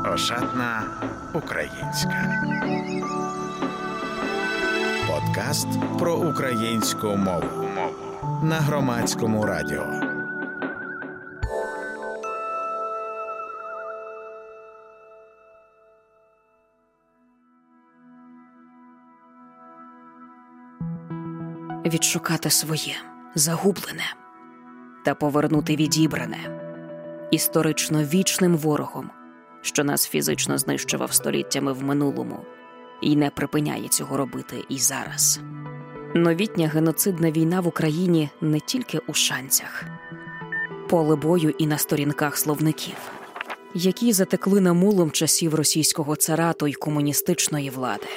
Ошатна українська. Подкаст про українську мову на Громадському радіо. Відшукати своє, загублене, та повернути відібране історично вічним ворогом, що нас фізично знищував століттями в минулому і не припиняє цього робити і зараз. Новітня геноцидна війна в Україні не тільки у шанцях. Поле бою і на сторінках словників, які затекли намулом часів російського царату й комуністичної влади.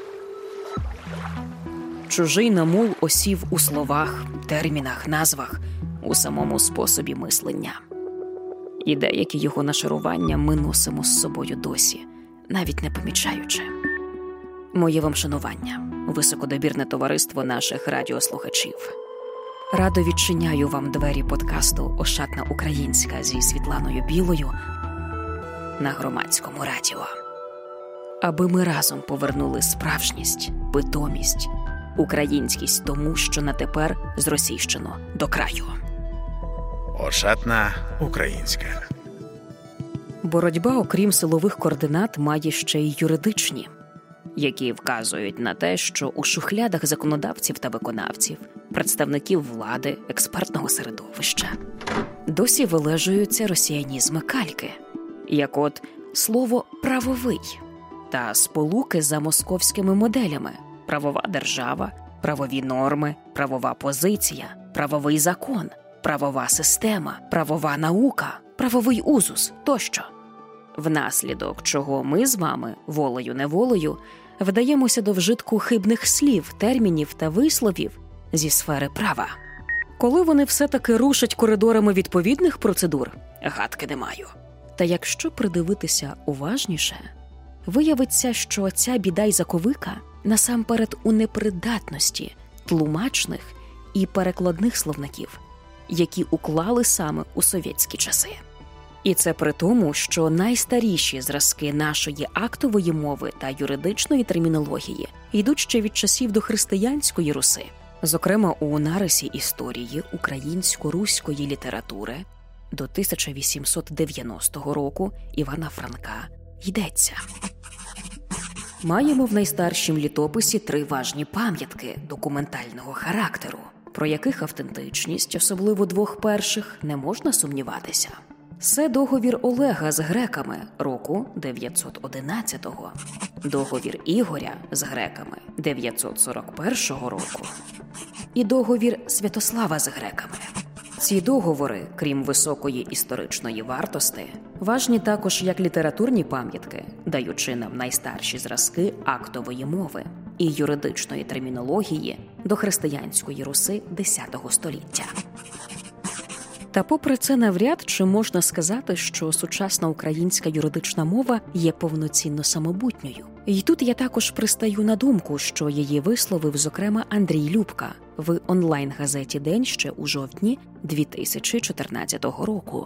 Чужий намул осів у словах, термінах, назвах, у самому способі мислення. І деякі його нашарування ми носимо з собою досі, навіть не помічаючи. Моє вам шанування, високодобірне товариство наших радіослухачів. Радо відчиняю вам двері подкасту «Ошатна українська» зі Світланою Білою на Громадському радіо. Аби ми разом повернули справжність, питомість, українськість тому, що на тепер зросійщено до краю. Ошатна українська. Боротьба, окрім силових координат, має ще й юридичні, які вказують на те, що у шухлядах законодавців та виконавців, представників влади, експертного середовища досі вилежуються росіянізми кальки, як от слово «правовий» та сполуки за московськими моделями – правова держава, правові норми, правова позиція, правовий закон, правова система, правова наука, правовий узус тощо. Внаслідок чого ми з вами, волею-неволею, вдаємося до вжитку хибних слів, термінів та висловів зі сфери права. Коли вони все-таки рушать коридорами відповідних процедур, гадки не маю. Та якщо придивитися уважніше, виявиться, що ця біда й заковика насамперед у непридатності тлумачних і перекладних словників, які уклали саме у совєтські часи. І це при тому, що найстаріші зразки нашої актової мови та юридичної термінології йдуть ще від часів дохристиянської Руси. Зокрема, у нарисі історії українсько-руської літератури до 1890 року Івана Франка йдеться. Маємо в найстаршім літописі 3 важні пам'ятки документального характеру, про яких автентичність, особливо 2 перших, не можна сумніватися. Це договір Олега з греками року 911-го, договір Ігоря з греками 941 року і договір Святослава з греками. Ці договори, крім високої історичної вартості, важні також як літературні пам'ятки, даючи нам найстарші зразки актової мови і юридичної термінології до християнської Руси X століття. Та попри це навряд чи можна сказати, що сучасна українська юридична мова є повноцінно самобутньою. І тут я також пристаю на думку, що її висловив, зокрема, Андрій Любка в онлайн-газеті «День» ще у жовтні 2014 року.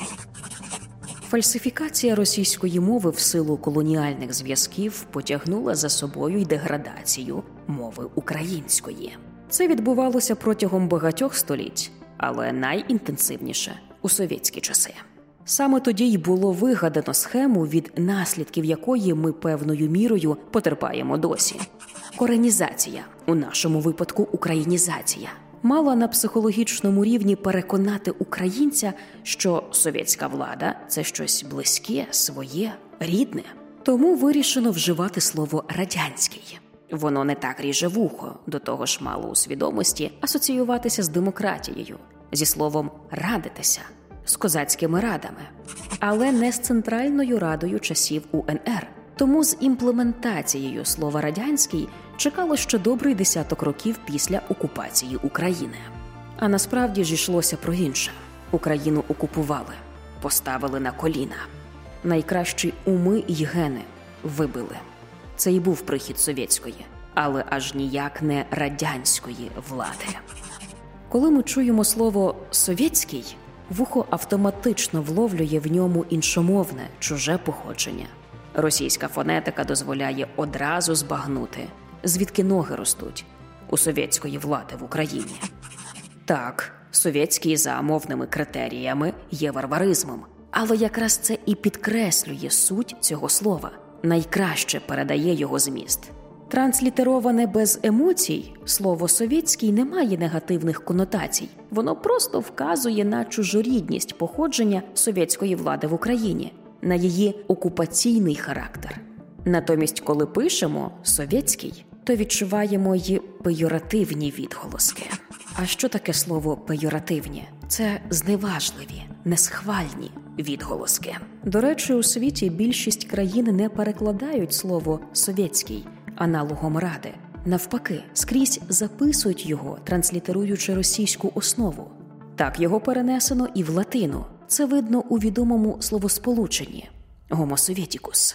Фальсифікація російської мови в силу колоніальних зв'язків потягнула за собою й деградацію мови української. Це відбувалося протягом багатьох століть, але найінтенсивніше у совєтські часи. Саме тоді й було вигадано схему, від наслідків якої ми певною мірою потерпаємо досі. Коренізація, у нашому випадку українізація, мала на психологічному рівні переконати українця, що совєтська влада – це щось близьке, своє, рідне. Тому вирішено вживати слово «радянський». Воно не так ріже вухо, до того ж мало у свідомості асоціюватися з демократією, зі словом «радитися», з козацькими радами, але не з Центральною Радою часів УНР. Тому з імплементацією слова «радянський» чекало ще добрий 10 років після окупації України. А насправді ж йшлося про інше. Україну окупували, поставили на коліна. Найкращі уми й гени вибили. Це і був прихід совєтської, але аж ніяк не радянської влади. Коли ми чуємо слово «совєтський», вухо автоматично вловлює в ньому іншомовне, чуже походження. Російська фонетика дозволяє одразу збагнути, звідки ноги ростуть у совєтської влади в Україні. Так, совєтський за мовними критеріями є варваризмом, але якраз це і підкреслює суть цього слова, найкраще передає його зміст. Транслітероване без емоцій, слово «совєтський» не має негативних конотацій. Воно просто вказує на чужорідність походження совєтської влади в Україні, на її окупаційний характер. Натомість, коли пишемо «совєтський», то відчуваємо й пейоративні відголоски. А що таке слово «пейоративні»? Це зневажливі, несхвальні відголоски. До речі, у світі більшість країн не перекладають слово «совєтський» аналогом «ради». Навпаки, скрізь записують його, транслітеруючи російську основу. Так його перенесено і в латину. Це видно у відомому словосполученні «homo sovieticus».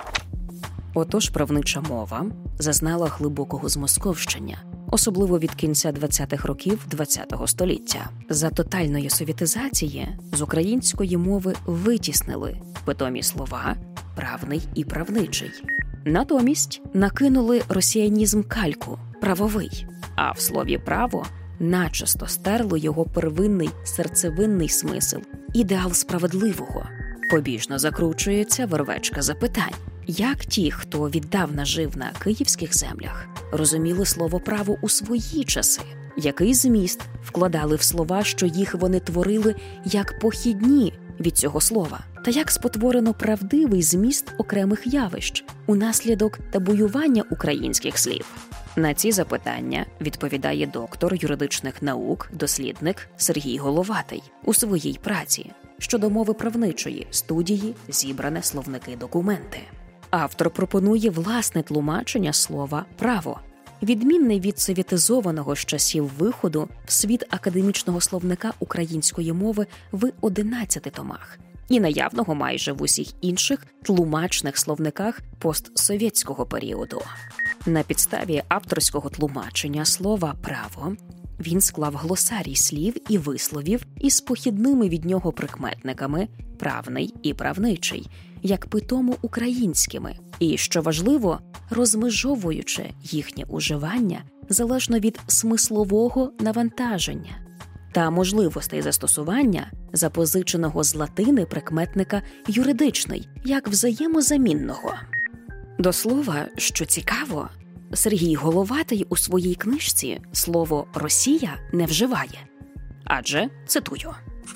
Отож, правнича мова зазнала глибокого змосковщення, особливо від кінця 20-х років ХХ століття. За тотальної совєтизації з української мови витіснили питомі слова «правний» і «правничий». Натомість накинули росіянізм кальку «правовий», а в слові «право» начисто стерли його первинний серцевинний смисл – ідеал справедливого. Побіжно закручується вервечка запитань. Як ті, хто віддавна жив на київських землях, розуміли слово «право» у свої часи? Який зміст вкладали в слова, що їх вони творили як похідні від цього слова? Та як спотворено правдивий зміст окремих явищ унаслідок табуювання українських слів? На ці запитання відповідає доктор юридичних наук, дослідник Сергій Головатий у своїй праці щодо мови правничої студії «Зібране словники документи». Автор пропонує власне тлумачення слова «право», відмінне від совєтизованого з часів виходу в світ академічного словника української мови в 11 томах і наявного майже в усіх інших тлумачних словниках постсовєтського періоду. На підставі авторського тлумачення слова «право» він склав глосарій слів і висловів із похідними від нього прикметниками «правний» і «правничий», як питому українськими, і, що важливо, розмежовуючи їхнє уживання залежно від смислового навантаження та можливостей застосування запозиченого з латини прикметника «юридичний» як взаємозамінного. До слова, що цікаво, Сергій Головатий у своїй книжці слово «Росія» не вживає. Адже, цитую,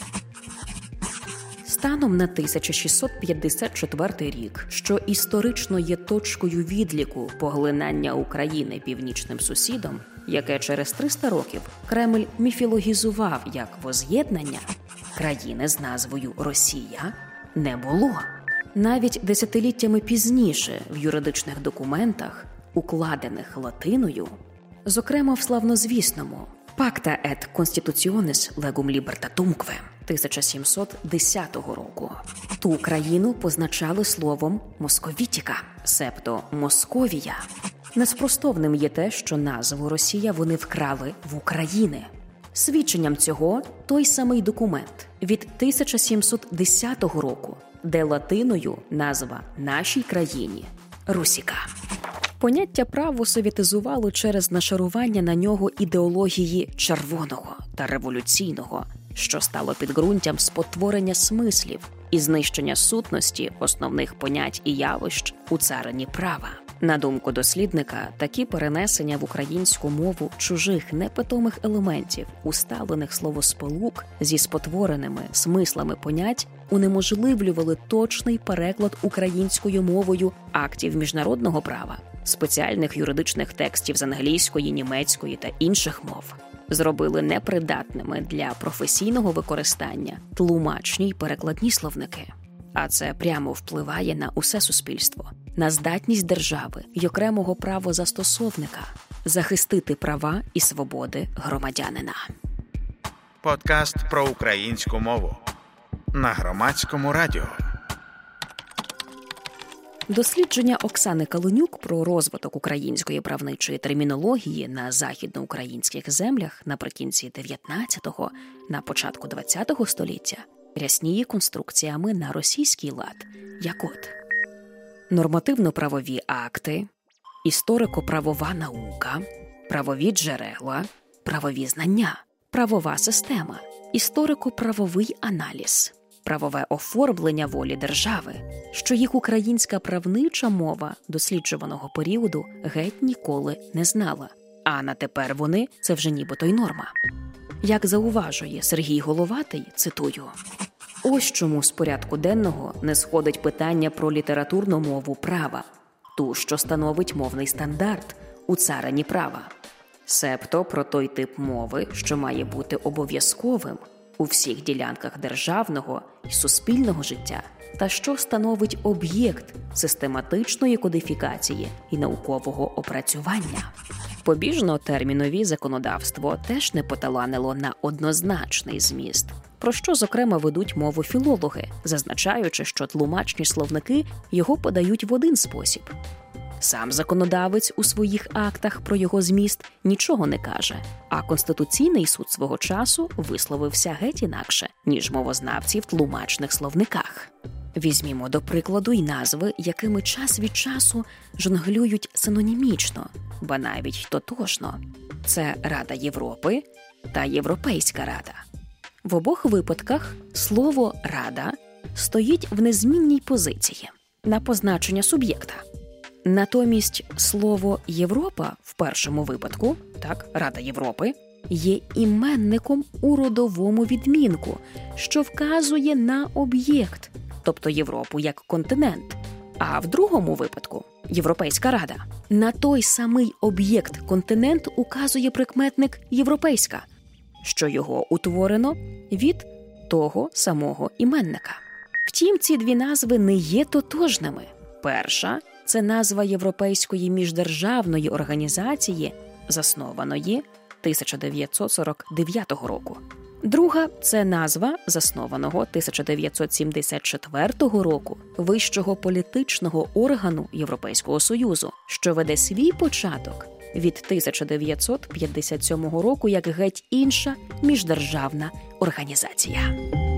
станом на 1654 рік, що історично є точкою відліку поглинання України північним сусідом, яке через 300 років Кремль міфологізував як воз'єднання, країни з назвою «Росія» не було. Навіть десятиліттями пізніше в юридичних документах, укладених латиною, зокрема в славнозвісному «Pacta et Constitutionis Legum Libertatumque» 1710 року, ту країну позначали словом «московітіка», себто «Московія». Неспростовним є те, що назву «Росія» вони вкрали в України. Свідченням цього той самий документ від 1710 року, де латиною назва нашій країні «Русіка». Поняття «право» совєтизувало через нашарування на нього ідеології червоного та революційного, що стало підґрунтям спотворення смислів і знищення сутності основних понять і явищ у царині права. На думку дослідника, такі перенесення в українську мову чужих непитомих елементів, усталених словосполук зі спотвореними смислами понять, унеможливлювали точний переклад українською мовою актів міжнародного права, спеціальних юридичних текстів з англійської, німецької та інших мов. Зробили непридатними для професійного використання тлумачні й перекладні словники. А це прямо впливає на усе суспільство, на здатність держави й окремого правозастосовника захистити права і свободи громадянина. Подкаст про українську мову на Громадському радіо. Дослідження Оксани Калунюк про розвиток української правничої термінології на західноукраїнських землях наприкінці 19-го, на початку 20-го століття рясніє конструкціями на російський лад, як от нормативно-правові акти, історико-правова наука, правові джерела, правові знання, правова система, історико-правовий аналіз, правове оформлення волі держави, що їх українська правнича мова досліджуваного періоду геть ніколи не знала. А на тепер вони – це вже нібито й норма. Як зауважує Сергій Головатий, цитую, «Ось чому з порядку денного не сходить питання про літературну мову права, ту, що становить мовний стандарт у царині права, себто про той тип мови, що має бути обов'язковим у всіх ділянках державного і суспільного життя, та що становить об'єкт систематичної кодифікації і наукового опрацювання». Побіжно термінові законодавство теж не поталанило на однозначний зміст, про що, зокрема, ведуть мову філологи, зазначаючи, що тлумачні словники його подають в один спосіб. Сам законодавець у своїх актах про його зміст нічого не каже, а Конституційний суд свого часу висловився геть інакше, ніж мовознавці в тлумачних словниках. Візьмімо до прикладу й назви, якими час від часу жонглюють синонімічно, ба навіть тотожно. Це Рада Європи та Європейська Рада. В обох випадках слово «рада» стоїть в незмінній позиції на позначення суб'єкта. Натомість слово «Європа» в першому випадку, так, Рада Європи, є іменником у родовому відмінку, що вказує на об'єкт, тобто Європу як континент. А в другому випадку Європейська Рада. На той самий об'єкт континент указує прикметник «європейська», що його утворено від того самого іменника. Втім, ці дві назви не є тотожними. Перша – це назва Європейської міждержавної організації, заснованої 1949 року. Друга – це назва заснованого 1974 року вищого політичного органу Європейського Союзу, що веде свій початок від 1957 року як геть інша міждержавна організація.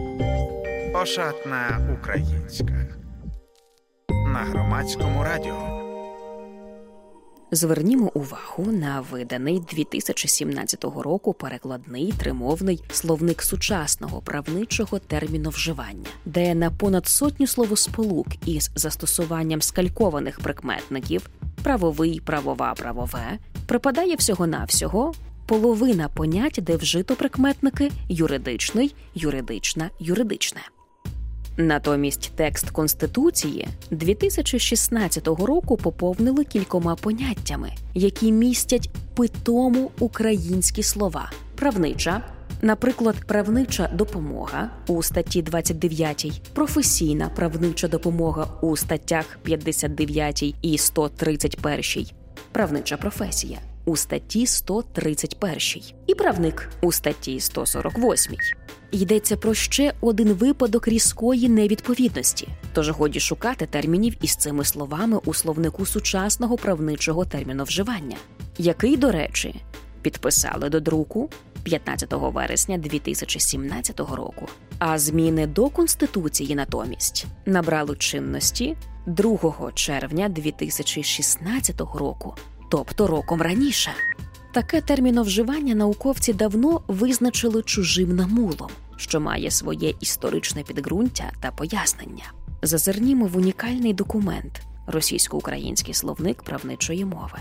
Ошатна українська. На Громадському радіо. Звернімо увагу на виданий 2017 року перекладний тримовний словник сучасного правничого терміновживання, де на понад сотню словосполук із застосуванням скалькованих прикметників правовий, правова, правове припадає всього-навсього половина понять, де вжито прикметники юридичний, юридична, юридичне. Натомість текст Конституції 2016 року поповнили кількома поняттями, які містять питому українські слова. Правнича, наприклад, правнича допомога у статті 29, професійна правнича допомога у статтях 59 і 131, правнича професія у статті 131 і правник у статті 148. Йдеться про ще один випадок різкої невідповідності, тож годі шукати термінів із цими словами у словнику сучасного правничого терміновживання, який, до речі, підписали до друку 15 вересня 2017 року. А зміни до Конституції натомість набрали чинності 2 червня 2016 року, тобто роком раніше. Таке терміновживання науковці давно визначили чужим намулом, що має своє історичне підґрунтя та пояснення. Зазирнімо в унікальний документ «Російсько-український словник правничої мови»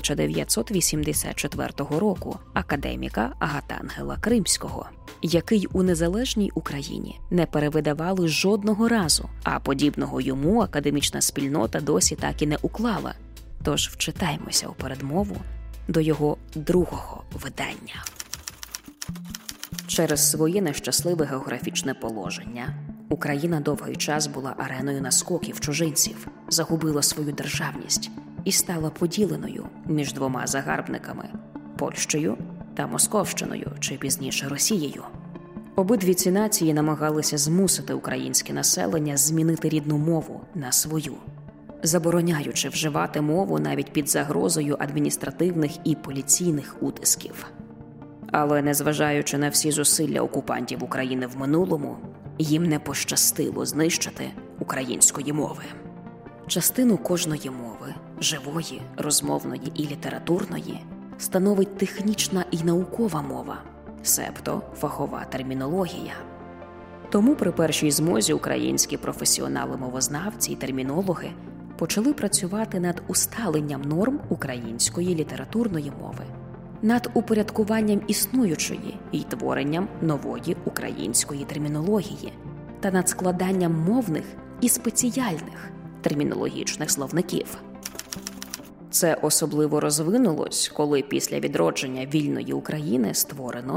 1984 року академіка Агатангела Кримського, який у незалежній Україні не перевидавали жодного разу, а подібного йому академічна спільнота досі так і не уклала. Тож вчитаймося у передмову до його другого видання. Через своє нещасливе географічне положення Україна довгий час була ареною наскоків чужинців, загубила свою державність і стала поділеною між двома загарбниками – Польщею та Московщиною, чи пізніше Росією. Обидві ці нації намагалися змусити українське населення змінити рідну мову на свою. забороняючи вживати мову навіть під загрозою адміністративних і поліційних утисків. Але незважаючи на всі зусилля окупантів України в минулому, їм не пощастило знищити української мови. Частину кожної мови, живої, розмовної і літературної, становить технічна і наукова мова, себто фахова термінологія. Тому при першій змозі українські професіонали-мовознавці і термінологи почали працювати над усталенням норм української літературної мови, над упорядкуванням існуючої і творенням нової української термінології та над складанням мовних і спеціальних термінологічних словників. Це особливо розвинулось, коли після відродження вільної України створено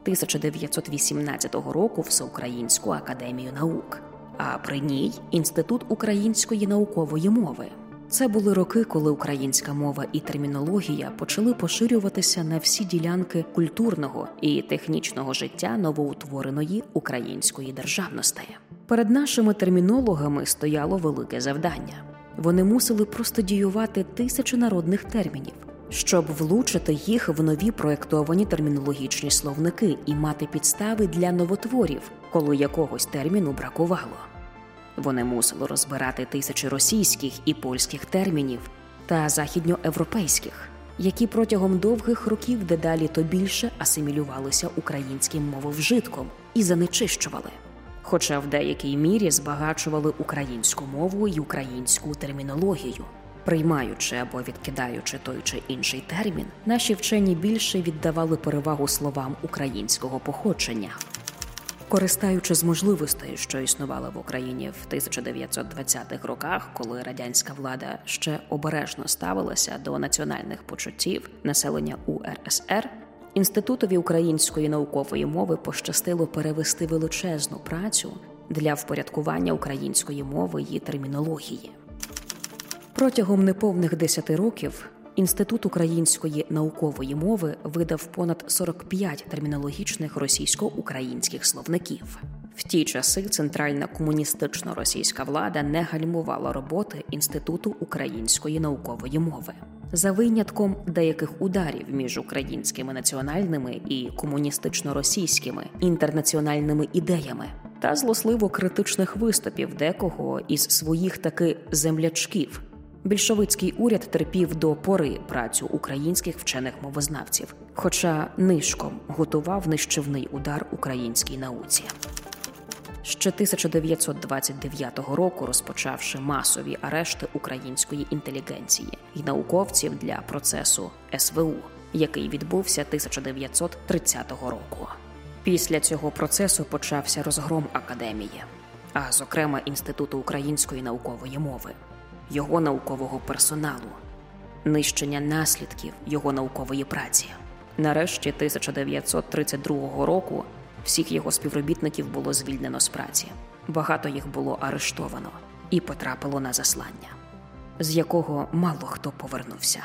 1918 року Всеукраїнську академію наук, а при ній Інститут української наукової мови. Це були роки, коли українська мова і термінологія почали поширюватися на всі ділянки культурного і технічного життя новоутвореної української державності. Перед нашими термінологами стояло велике завдання. Вони мусили простодіювати тисячі народних термінів, щоб влучити їх в нові проєктовані термінологічні словники і мати підстави для новотворів, коли якогось терміну бракувало. Вони мусили розбирати тисячі російських і польських термінів та західньоєвропейських, які протягом довгих років дедалі то більше асимілювалися українським мововжитком і занечищували, хоча в деякій мірі збагачували українську мову і українську термінологію. Приймаючи або відкидаючи той чи інший термін, наші вчені більше віддавали перевагу словам українського походження. Користаючись можливостей, що існували в Україні в 1920-х роках, коли радянська влада ще обережно ставилася до національних почуттів населення УРСР, Інститутові української наукової мови пощастило перевести величезну працю для впорядкування української мови і термінології. Протягом неповних 10 років Інститут української наукової мови видав понад 45 термінологічних російсько-українських словників. В ті часи центральна комуністично-російська влада не гальмувала роботи Інституту української наукової мови. За винятком деяких ударів між українськими національними і комуністично-російськими інтернаціональними ідеями та злосливо-критичних виступів декого із своїх таки землячків, більшовицький уряд терпів до пори працю українських вчених мовознавців, хоча нишком готував нищівний удар українській науці. Ще 1929 року розпочавши масові арешти української інтелігенції і науковців для процесу СВУ, який відбувся 1930 року. Після цього процесу почався розгром академії, а зокрема Інституту української наукової мови, його наукового персоналу, нищення наслідків його наукової праці. Нарешті 1932 року всіх його співробітників було звільнено з праці. Багато їх було арештовано і потрапило на заслання, з якого мало хто повернувся.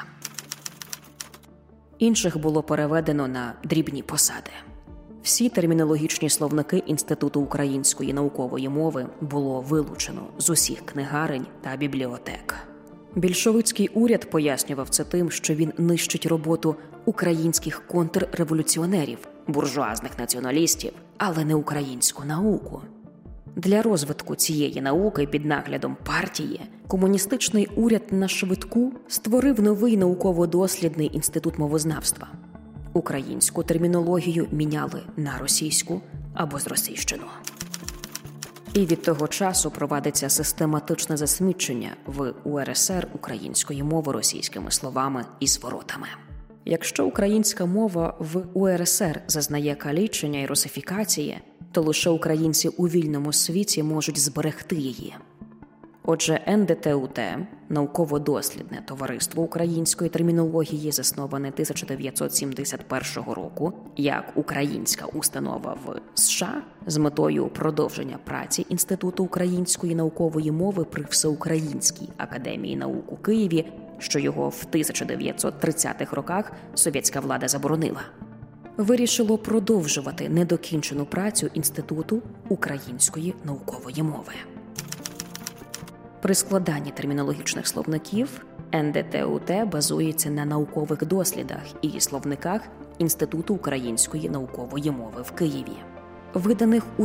Інших було переведено на дрібні посади. Всі термінологічні словники Інституту української наукової мови було вилучено з усіх книгарень та бібліотек. Більшовицький уряд пояснював це тим, що він нищить роботу українських контрреволюціонерів, буржуазних націоналістів, але не українську науку. Для розвитку цієї науки під наглядом партії комуністичний уряд на швидку створив новий науково-дослідний інститут мовознавства. Українську термінологію міняли на російську або зросійщену. І від того часу провадиться систематичне засмічення в УРСР української мови російськими словами і зворотами. Якщо українська мова в УРСР зазнає калічення і русифікації, то лише українці у вільному світі можуть зберегти її. Отже, НДТУТ, науково-дослідне товариство української термінології, засноване 1971 року, як українська установа в США, з метою продовження праці Інституту української наукової мови при Всеукраїнській академії наук у Києві, що його в 1930-х роках совєтська влада заборонила, вирішило продовжувати недокінчену працю Інституту української наукової мови. При складанні термінологічних словників НДТУТ базується на наукових дослідах і словниках Інституту української наукової мови в Києві, виданих у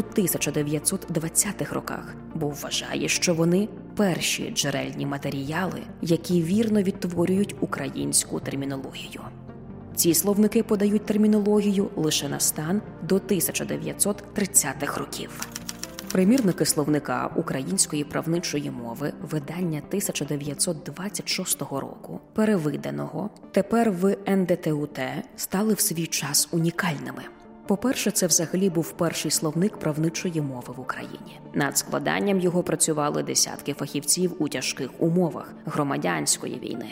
1920-х роках, бо вважає, що вони перші джерельні матеріали, які вірно відтворюють українську термінологію. Ці словники подають термінологію лише на стан до 1930-х років. Примірники словника української правничої мови видання 1926 року, перевиданого, тепер в НДТУТ, стали в свій час унікальними. По-перше, це взагалі був перший словник правничої мови в Україні. Над складанням його працювали десятки фахівців у тяжких умовах громадянської війни.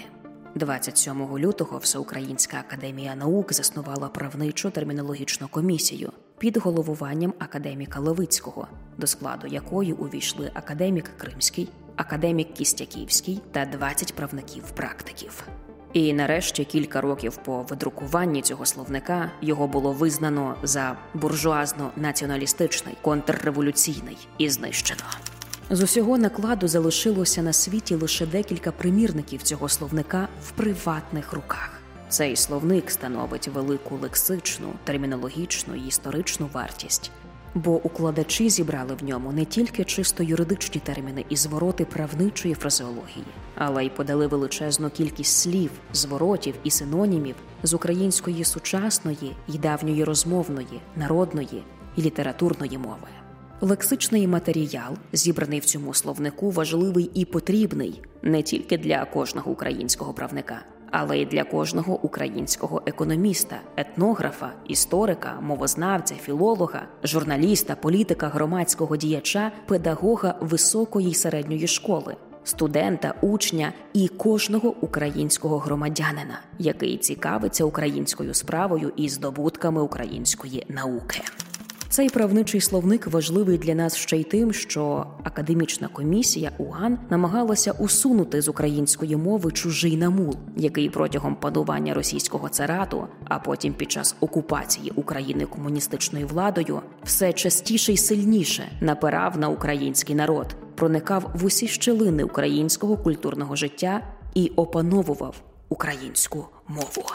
27 лютого Всеукраїнська академія наук заснувала правничу термінологічну комісію під головуванням академіка Левицького, до складу якої увійшли академік Кримський, академік Кістяківський та 20 правників-практиків. І нарешті кілька років по видрукуванні цього словника його було визнано за буржуазно-націоналістичний, контрреволюційний і знищено. З усього накладу залишилося на світі лише декілька примірників цього словника в приватних руках. Цей словник становить велику лексичну, термінологічну і історичну вартість, бо укладачі зібрали в ньому не тільки чисто юридичні терміни і звороти правничої фразеології, але й подали величезну кількість слів, зворотів і синонімів з української сучасної і давньої розмовної, народної і літературної мови. Лексичний матеріал, зібраний в цьому словнику, важливий і потрібний не тільки для кожного українського правника, але й для кожного українського економіста, етнографа, історика, мовознавця, філолога, журналіста, політика, громадського діяча, педагога високої й середньої школи, студента, учня і кожного українського громадянина, який цікавиться українською справою і здобутками української науки. Цей правничий словник важливий для нас ще й тим, що академічна комісія УГАН намагалася усунути з української мови чужий намул, який протягом панування російського царату, а потім під час окупації України комуністичною владою, все частіше й сильніше напирав на український народ, проникав в усі щілини українського культурного життя і опановував українську мову.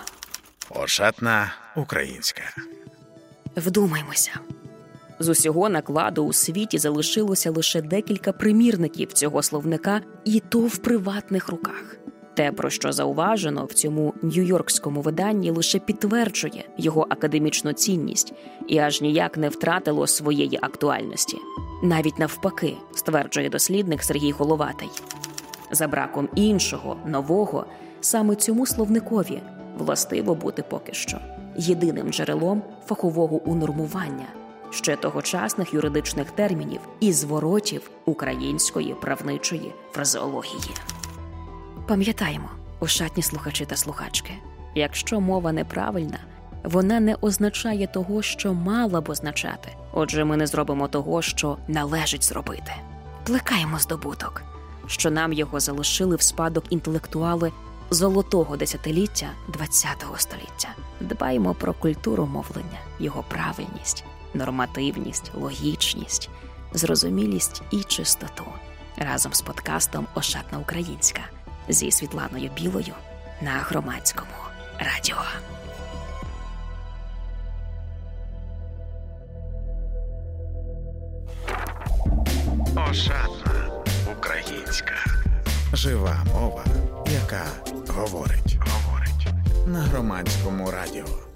Ошатна українська. Вдумаймося. З усього накладу у світі залишилося лише декілька примірників цього словника, і то в приватних руках. Те, про що зауважено в цьому нью-йоркському виданні, лише підтверджує його академічну цінність і аж ніяк не втратило своєї актуальності. Навіть навпаки, стверджує дослідник Сергій Головатий. За браком іншого, нового, саме цьому словникові властиво бути поки що єдиним джерелом фахового унормування ще тогочасних юридичних термінів і зворотів української правничої фразеології. Пам'ятаємо, ошатні слухачі та слухачки, якщо мова неправильна, вона не означає того, що мала б означати. Отже, ми не зробимо того, що належить зробити. Плекаємо здобуток, що нам його залишили в спадок інтелектуали золотого десятиліття ХХ століття. Дбаємо про культуру мовлення, його правильність, нормативність, логічність, зрозумілість і чистоту. Разом з подкастом «Ошатна українська» зі Світланою Білою на Громадському радіо. Ошатна українська. Жива мова, яка говорить. На Громадському радіо.